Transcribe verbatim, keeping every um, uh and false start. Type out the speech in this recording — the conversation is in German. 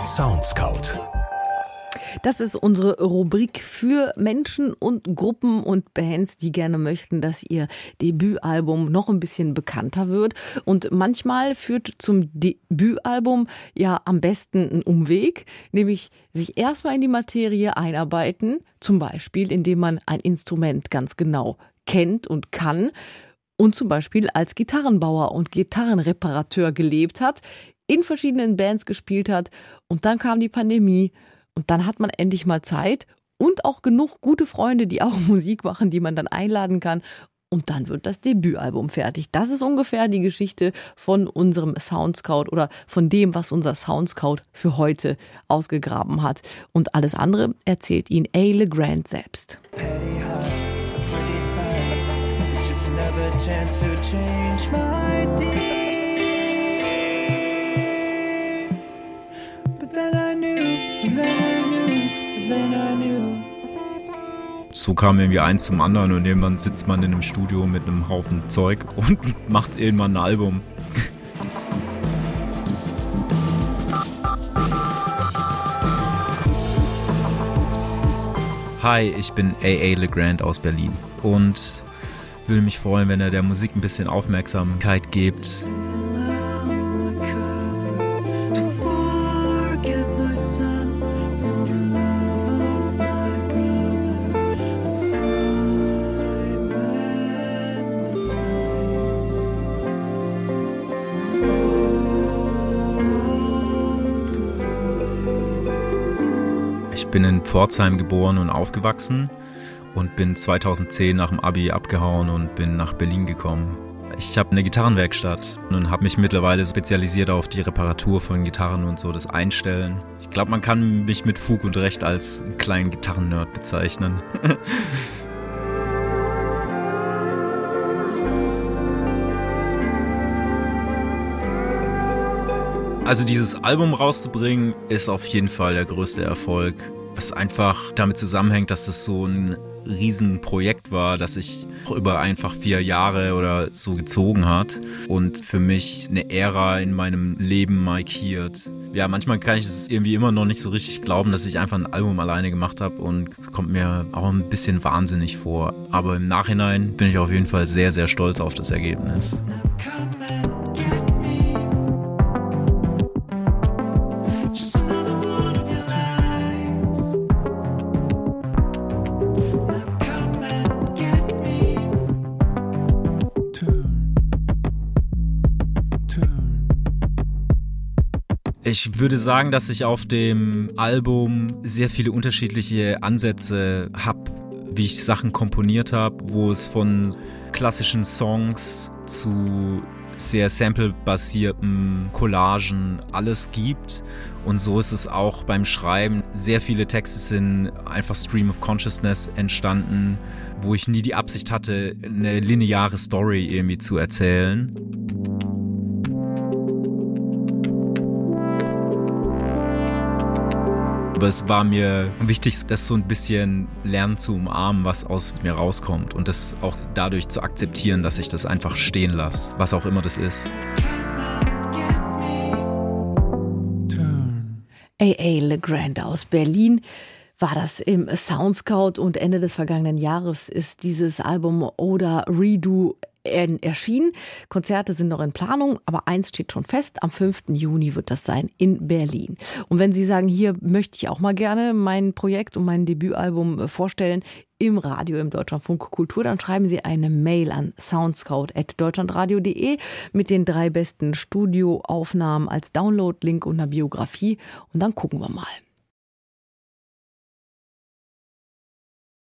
Soundscout. Das ist unsere Rubrik für Menschen und Gruppen und Bands, die gerne möchten, dass ihr Debütalbum noch ein bisschen bekannter wird. Und manchmal führt zum Debütalbum ja am besten ein Umweg, nämlich sich erstmal in die Materie einarbeiten, zum Beispiel indem man ein Instrument ganz genau kennt und kann und zum Beispiel als Gitarrenbauer und Gitarrenreparateur gelebt hat, in verschiedenen Bands gespielt hat und dann kam die Pandemie. Und dann hat man endlich mal Zeit und auch genug gute Freunde, die auch Musik machen, die man dann einladen kann. Und dann wird das Debütalbum fertig. Das ist ungefähr die Geschichte von unserem Soundscout oder von dem, was unser Soundscout für heute ausgegraben hat. Und alles andere erzählt Ihnen A. LeGrand selbst. So kam irgendwie eins zum anderen und irgendwann sitzt man in einem Studio mit einem Haufen Zeug und macht irgendwann ein Album. Hi, ich bin A A LeGrand aus Berlin und würde mich freuen, wenn ihr der Musik ein bisschen Aufmerksamkeit gebt. Ich bin in Pforzheim geboren und aufgewachsen und bin zweitausendzehn nach dem Abi abgehauen und bin nach Berlin gekommen. Ich habe eine Gitarrenwerkstatt und habe mich mittlerweile spezialisiert auf die Reparatur von Gitarren und so, das Einstellen. Ich glaube, man kann mich mit Fug und Recht als einen kleinen Gitarrennerd bezeichnen. Also dieses Album rauszubringen, ist auf jeden Fall der größte Erfolg. Was einfach damit zusammenhängt, dass es so ein Riesenprojekt war, das sich über einfach vier Jahre oder so gezogen hat und für mich eine Ära in meinem Leben markiert. Ja, manchmal kann ich es irgendwie immer noch nicht so richtig glauben, dass ich einfach ein Album alleine gemacht habe und kommt mir auch ein bisschen wahnsinnig vor. Aber im Nachhinein bin ich auf jeden Fall sehr, sehr stolz auf das Ergebnis. Ich würde sagen, dass ich auf dem Album sehr viele unterschiedliche Ansätze habe, wie ich Sachen komponiert habe, wo es von klassischen Songs zu sehr samplebasierten Collagen alles gibt. Und so ist es auch beim Schreiben. Sehr viele Texte sind einfach Stream of Consciousness entstanden, wo ich nie die Absicht hatte, eine lineare Story irgendwie zu erzählen. Aber es war mir wichtig, das so ein bisschen lernen zu umarmen, was aus mir rauskommt und das auch dadurch zu akzeptieren, dass ich das einfach stehen lasse, was auch immer das ist. A A LeGrand aus Berlin war das im Soundscout und Ende des vergangenen Jahres ist dieses Album Oder Redo erschienen. Konzerte sind noch in Planung, aber eins steht schon fest, am fünften Juni wird das sein in Berlin. Und wenn Sie sagen, hier möchte ich auch mal gerne mein Projekt und mein Debütalbum vorstellen, im Radio, im Deutschlandfunk Kultur, dann schreiben Sie eine Mail an soundscout at deutschlandradio punkt de mit den drei besten Studioaufnahmen als Download-Link und einer Biografie und dann gucken wir mal.